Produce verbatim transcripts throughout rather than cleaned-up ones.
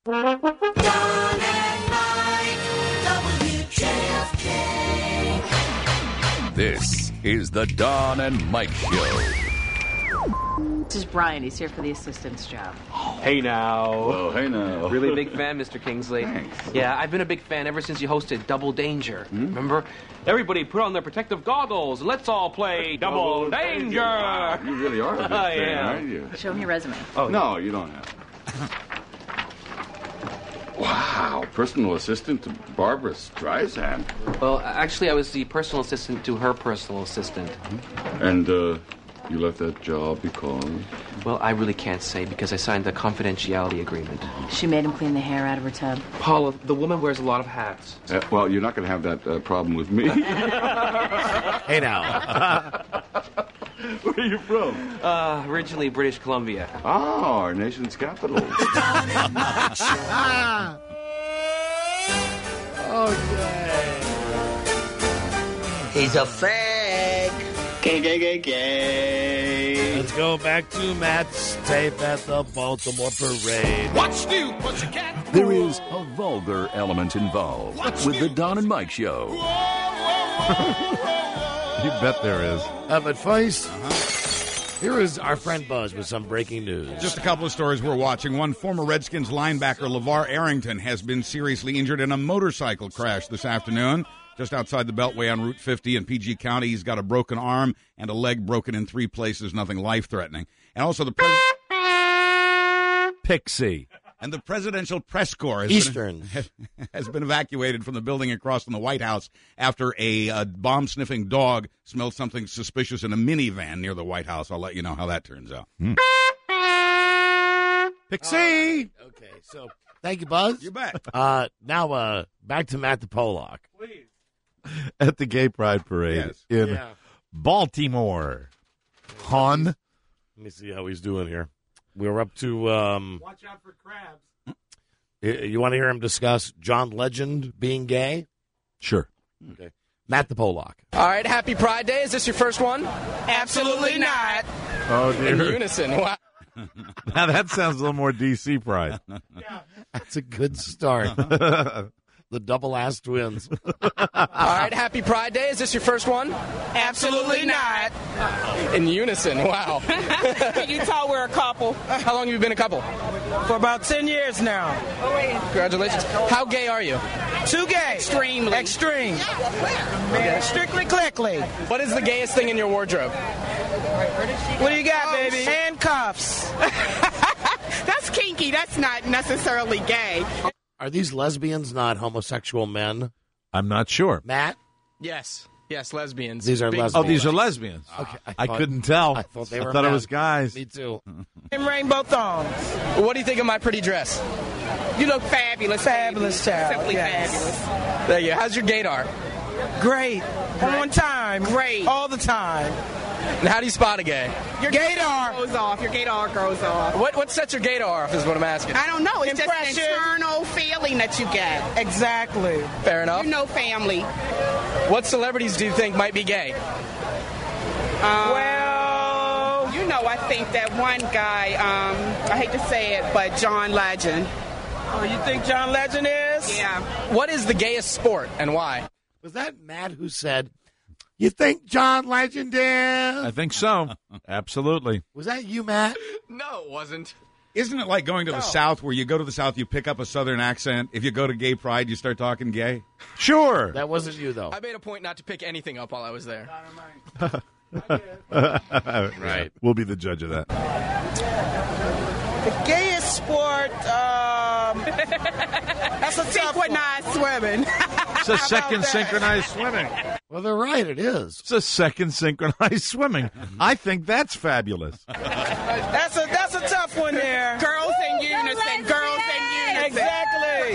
Don and Mike, W J F K. This is the Don and Mike Show. This is Brian. He's here for the assistant's job. Hey now. Oh, hey now. Really big fan, Mister Kingsley. Thanks. Yeah, I've been a big fan ever since you hosted Double Danger. Hmm? Remember? Everybody put on their protective goggles and let's all play Double, Double Danger. Wow, you really are a big fan, yeah. aren't you? Show me your resume. Oh, no, you don't have. Wow, personal assistant to Barbara Streisand. Well, actually, I was the personal assistant to her personal assistant. And, uh, you left that job because? Well, I really can't say because I signed a confidentiality agreement. She made him clean the hair out of her tub. Paula, the woman wears a lot of hats. Uh, well, you're not going to have that uh, problem with me. Hey now. Where are you from? Uh, originally British Columbia. Oh, our nation's capital. Okay. He's a fag. Gay, gay, gay, gay. Let's go back to Matt's tape at the Baltimore Parade. What's new, pussycat? There is a vulgar element involved What's with new? the Don and Mike Show. You bet there is. Uh, but first, here is our friend Buzz with some breaking news. Just a couple of stories we're watching. One, former Redskins linebacker LeVar Arrington has been seriously injured in a motorcycle crash this afternoon just outside the Beltway on Route fifty in P G County. He's got a broken arm and a leg broken in three places, nothing life-threatening. And also the pres- Pixie. And the presidential press corps has Eastern been, has been evacuated from the building across from the White House after a uh, bomb-sniffing dog smelled something suspicious in a minivan near the White House. I'll let you know how that turns out. Hmm. Pixie. Right. Okay, so thank you, Buzz. You bet. Uh, now, uh, back to Matt the Pollock. Please. At the Gay Pride Parade Yes. in Yeah. Baltimore. Hon. Let me see how he's doing here. We're up to. Um, Watch out for crabs. y- you want to hear him discuss John Legend being gay? Sure. Okay. Matt the Pollock. All right, happy Pride Day. Is this your first one? Absolutely not. Oh, In dear. unison. Wow. Now that sounds a little more D C Pride. That's a good start. The double-ass twins. All right, happy Pride Day. Is this your first one? Absolutely not. In unison. Wow. Can you tell we're a couple? How long have you been a couple? For about ten years now. Congratulations. How gay are you? Too gay. Extremely. Extreme. Strictly clickly. What is the gayest thing in your wardrobe? What do you got, baby? Handcuffs. That's kinky. That's not necessarily gay. Are these lesbians not homosexual men? I'm not sure. Matt? Yes. Yes, lesbians. These are Big- lesbians. Oh, these are lesbians. Okay, I thought- couldn't tell. I thought they were I thought it men. was guys. Me too. And rainbow thongs. What do you think of my pretty dress? You look fabulous. Fabulous baby. child. Simply Yes. fabulous. There you go. How's your gaydar? Great. On time. Great. All the time. And how do you spot a gay? Your Gaydar. goes off. Your gaydar goes off. What what sets your gaydar off is what I'm asking. I don't know. It's just Impression. an internal feeling that you get. Exactly. Fair enough. You know family. What celebrities do you think might be gay? Well, you know, I think that one guy, um, I hate to say it, but John Legend. Oh, you think John Legend is? Yeah. What is the gayest sport and why? Was that Matt who said, you think John Legend is? I think so. Absolutely. Was that you, Matt? No, it wasn't. Isn't it like going to the South where you go to the South, you pick up a Southern accent? If you go to Gay Pride, you start talking gay? Sure. That wasn't you, though. I made a point not to pick anything up while I was there. Right. We'll be the judge of that. The gayest sport, um, that's a tough one. Synchronized swimming. It's a second synchronized swimming. Well, they're right. It is. It's a second synchronized swimming. I think that's fabulous. That's a that's a tough one there. Girls in unison. Girls in unison. Exactly.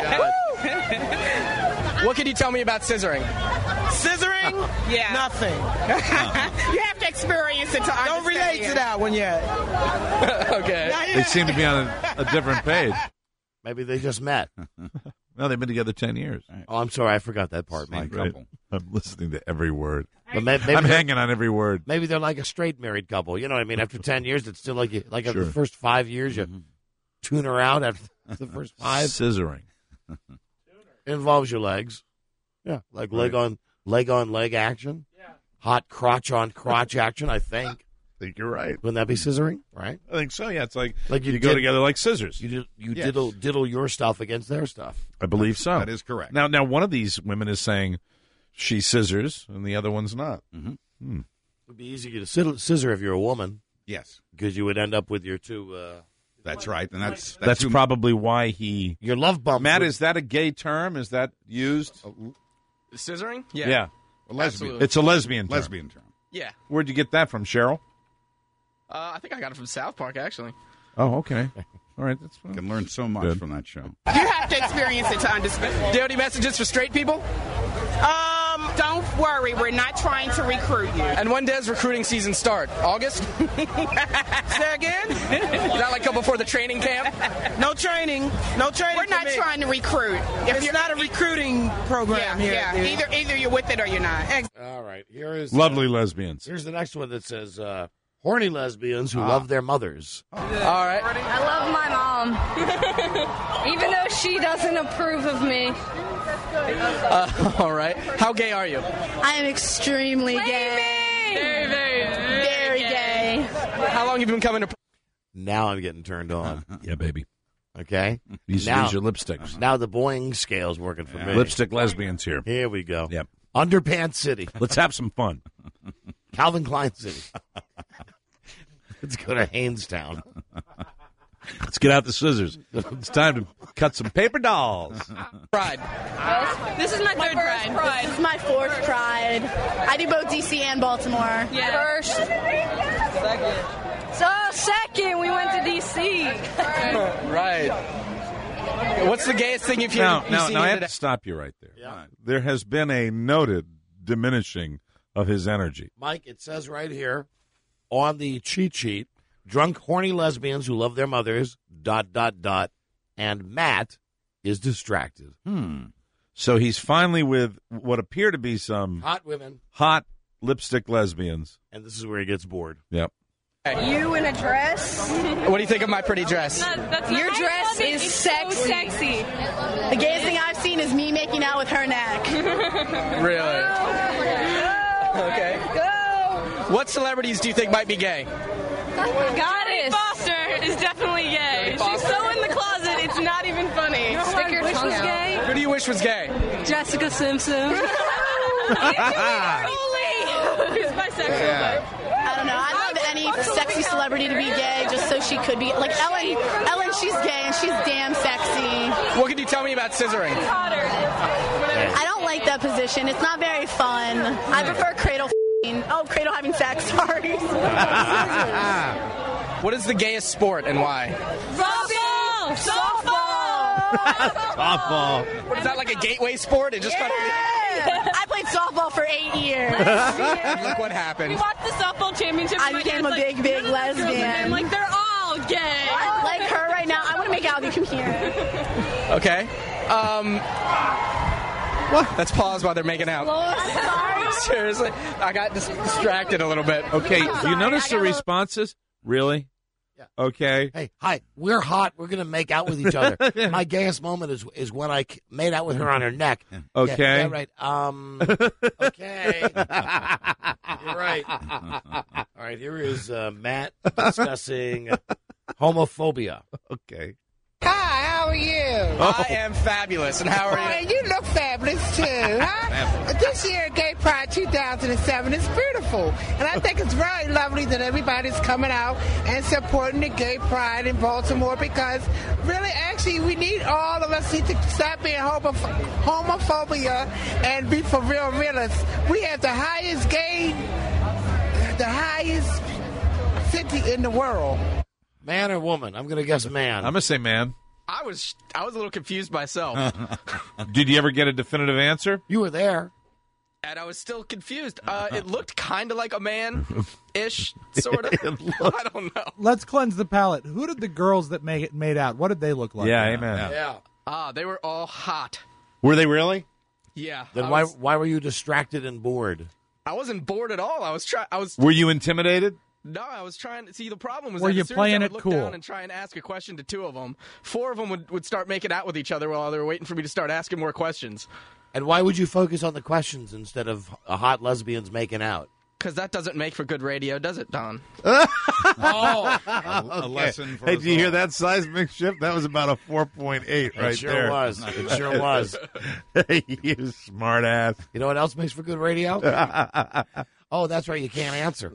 What can you tell me about scissoring? Scissoring? Yeah. Nothing. You have to experience it to understand. Don't relate to that one yet. Okay. They seem to be on a, a different page. Maybe they just met. No, they've been together ten years. Oh, I'm sorry. I forgot that part, Same Mike. couple. I'm listening to every word. But may- maybe I'm they're- hanging on every word. Maybe they're like a straight married couple. You know what I mean? After ten years, it's still like you, like Sure. the first five years, you tune her out. After The first five Scissoring. involves your legs. Yeah, like leg Right. on leg on leg action. Yeah. Hot crotch on crotch action. I think. I think you're right. Wouldn't that be scissoring? Right. I think so. Yeah, it's like Like you you, go did- together like scissors. You did, you Yes. diddle diddle your stuff against their stuff. I believe so. That is correct. Now, now one of these women is saying she scissors, and the other one's not. It would be easier to scissor, scissor if you're a woman Yes, because you would end up with your two uh, that's right, and that's that's, That's who- probably why he. your love bump. Matt, would- is that a gay term? Is that used? Scissoring? Yeah, a lesbian. Absolutely. it's a lesbian term. lesbian term. Yeah. Where'd you get that from, Cheryl? Uh, I think I got it from South Park, actually. Oh, okay. All right, that's fine. Can learn so much Good. from that show. You have to experience it to understand. Do you have any messages for straight people? Um, don't worry, we're not trying to recruit you. And when does recruiting season start? August? Say again? Is that like before the training camp? No training. No training. We're for not me. trying to recruit. If It's you're not a recruiting program yeah, here. yeah. dude. Either either you're with it or you're not. All right. Here is Lovely uh, lesbians. here's the next one that says uh, horny lesbians who love their mothers. All right. I love my mom, even though she doesn't approve of me. Uh, all right. How gay are you? I am extremely gay. Very, very, very gay. How long have you been coming to... Now I'm getting turned on. Yeah, baby. Okay. These, now, these are lipsticks. now the Boeing scale's working for me. Lipstick lesbians here. Here we go. Yep. Underpants City. Let's have some fun. Calvin Klein City. Let's go to Hanestown. Let's get out the scissors. It's time to cut some paper dolls. Pride. This is my third pride. pride. This is my fourth pride. I do both D C and Baltimore. Yeah. First. Second. So second, we went to D C. Right. What's the gayest thing you've, Now, you've now, seen now I here have today? to stop you right there. There has been a noted diminishing of his energy. Mike, it says right here on the cheat sheet, drunk, horny lesbians who love their mothers, dot, dot, dot, and Matt is distracted. Hmm. So he's finally with what appear to be some Hot women, hot lipstick lesbians. and this is where he gets bored. Yep. You in a dress? What do you think of my pretty dress? Your dress is sexy. So sexy. The gayest thing I've seen is me making out with her neck. Really? Okay. Go. What celebrities do you think might be gay? Goddess. Foster is definitely gay. She's so in the closet, it's not even funny. Stick your tongue out. Gay? Who do you wish was gay? Jessica Simpson. He's bisexual, but I don't know. I'd love any sexy celebrity to be gay just so she could be. Like Ellen, Ellen, she's gay and she's damn sexy. What can you tell me about scissoring? I don't like that position. It's not very fun. I prefer cradle f***ing. Oh, cradle having sex. Sorry. What is the gayest sport and why? Softball! Softball! Softball. What is that, like a gateway sport? It just Yeah. kind of... I played softball for eight years. Look what happened. We watched the softball championship. I became a big, big lesbian. Like, they're all gay. Like her right now. I want to make out with you. Come here. Okay. Um... What? Let's pause while they're making out. Sorry. Seriously, I got dis- distracted a little bit. Okay, do sorry, you notice I the got a little- responses? Really? Yeah. Okay. Hey, hi, we're hot. We're going to make out with each other. My gayest moment is is when I k- made out with her on her neck. Okay. Yeah, yeah, right. Um, okay. You're right. All right, here is uh, Matt discussing homophobia. Okay. Hi, how are you? I am fabulous, and how are Boy, you? you look fabulous too, huh? This year, Gay Pride two thousand seven is beautiful, and I think it's very lovely that everybody's coming out and supporting the Gay Pride in Baltimore because really, actually, we need all of us to stop being homoph- homophobia and be for real realists. We have the highest gay, the highest city in the world. Man or woman? I'm going to guess man. I'm going to say man. I was I was a little confused myself, Did you ever get a definitive answer? You were there. and I was still confused. Uh, it looked kind of like a man-ish, sort of. I don't know. Let's cleanse the palate. Who did the girls that made it made out? What did they look like? Yeah, amen. Yeah. Ah, they were all hot. Were they really? Yeah. Then I why was, why were you distracted and bored? I wasn't bored at all. I was trying. I was. Were you intimidated? No, I was trying to see. The problem was Were that you as soon playing as I it would look cool? down and try and ask a question to two of them, four of them would, would start making out with each other while they were waiting for me to start asking more questions. And why would you focus on the questions instead of uh, hot lesbians making out? Because that doesn't make for good radio, does it, Don? oh, a, a lesson for Hey, us do you hear all. that seismic shift? That was about a four point eight right It sure there. was. It sure was. You smart ass. You know what else makes for good radio? Oh, that's right. You can't answer.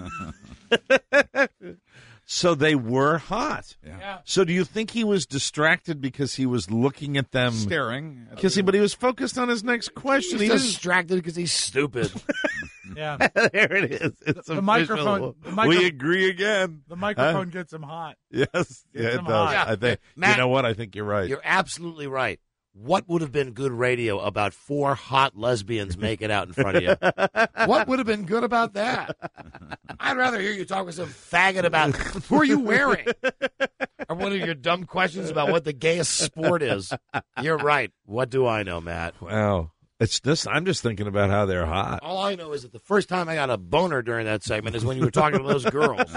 So they were hot. Yeah. So do you think he was distracted because he was looking at them? Staring. Because he, but he was focused on his next question. He's He didn't- distracted because he's stupid. Yeah. there it is. It's The official. microphone- the micro- we agree again. The microphone Huh? gets him hot. Yes, Gets yeah, it him does. hot. I think. Matt, you know what? I think you're right. You're absolutely right. What would have been good radio about four hot lesbians making out in front of you? What would have been good about that? I'd rather hear you talk with some faggot about who are you wearing? Or one of your dumb questions about what the gayest sport is. You're right. What do I know, Matt? Wow. It's this. I'm just thinking about how they're hot. All I know is that the first time I got a boner during that segment is when you were talking to those girls.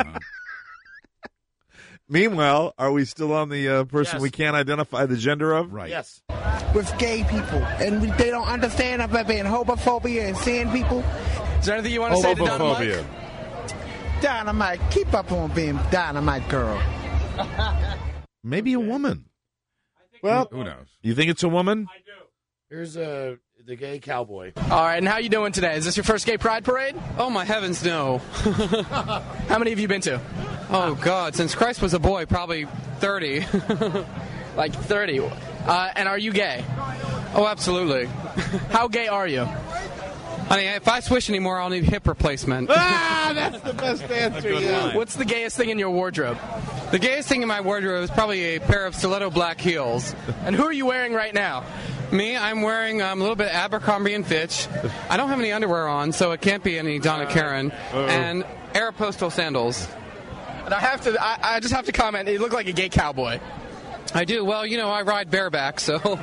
Meanwhile, are we still on the uh, person Yes. we can't identify the gender of? Right. Yes. With gay people, and we, they don't understand about being homophobia and seeing people. Is there anything you want to say to Don and Mike? Dynamite, keep up on being dynamite, girl. Maybe a woman. Well, Who knows? you think it's a woman? Here's uh, the gay cowboy. All right, and how you doing today? Is this your first gay pride parade? Oh, my heavens, no. How many have you been to? Oh, God, since Christ was a boy, probably thirty. Like thirty. Uh, and are you gay? Oh, absolutely. How gay are you? Honey, if I swish anymore, I'll need hip replacement. Ah, that's the best answer. Yeah. What's the gayest thing in your wardrobe? The gayest thing in my wardrobe is probably a pair of stiletto black heels. And who are you wearing right now? Me, I'm wearing um, a little bit of Abercrombie and Fitch. I don't have any underwear on, so it can't be any Donna Karen. Uh-oh. And Aeropostale sandals. And I have to, I, I just have to comment, you look like a gay cowboy. I do. Well, you know, I ride bareback, so. Oh,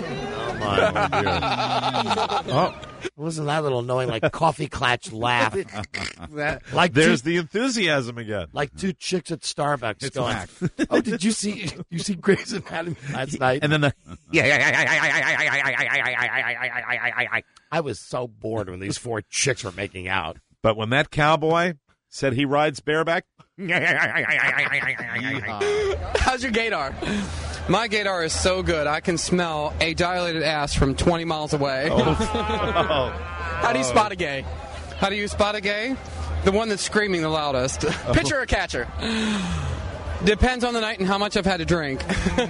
listen to that little annoying, like, coffee clatch laugh. That, like there's two, the enthusiasm again. Like two chicks at Starbucks It's going, whack. oh, did you see you see Grey's Anatomy last night? And then the yeah, yeah, yeah, yeah, yeah, yeah, yeah, yeah, yeah. I was so bored when these four chicks were making out. But when that cowboy said he rides bareback, how's your gaydar? My gaydar is so good, I can smell a dilated ass from twenty miles away. Oh. How do you spot a gay? How do you spot a gay? The one that's screaming the loudest. Pitcher or catcher? Depends on the night and how much I've had to drink.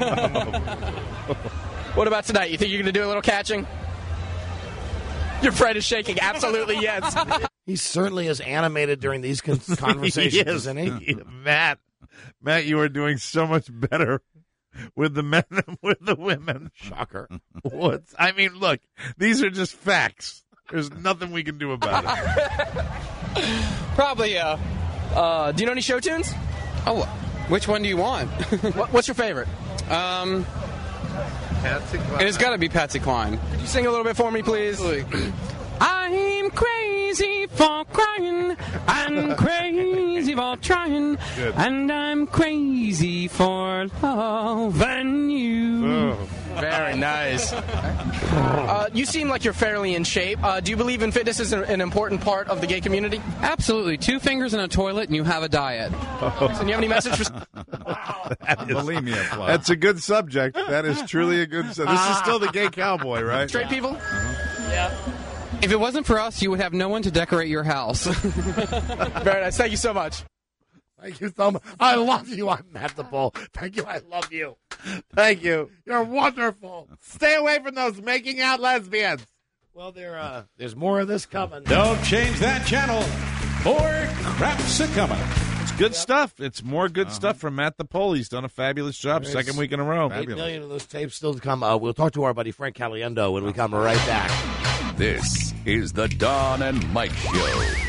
What about tonight? You think you're going to do a little catching? Your friend is shaking. Absolutely, yes. He certainly is animated during these con- conversations, Yes. isn't he? Matt, Matt, you are doing so much better with the men than with the women. Shocker. What's, I mean, look, these are just facts. There's nothing we can do about it. Probably, yeah. Uh, do you know any show tunes? Oh, which one do you want? what, what's your favorite? Um, it's got to be Patsy Cline. Could you sing a little bit for me, please? I'm crazy for crying, I'm crazy for trying, Good. and I'm crazy for loving you. Oh. Very nice. Uh, you seem like you're fairly in shape. Uh, do you believe in fitness as an, an important part of the gay community? Absolutely. Two fingers in a toilet and you have a diet. Oh. So do you have any message for... That is- Bulimia plus. That's a good subject. That is truly a good subject. This is still the gay cowboy, right? Straight people? Yeah. If it wasn't for us, you would have no one to decorate your house. Very nice. Thank you so much. Thank you so much. I love you. I'm Matt the Bull. Thank you. I love you. Thank you. You're wonderful. Stay away from those making out lesbians. Well, there, uh, there's more of this coming. Don't change that channel. More crap's a coming. It's good stuff. It's more good stuff from Matt the Pole. He's done a fabulous job. There's Second week in a row. Eight million of those tapes still to come. Uh, we'll talk to our buddy Frank Caliendo when we come right back. This is the Don and Mike Show.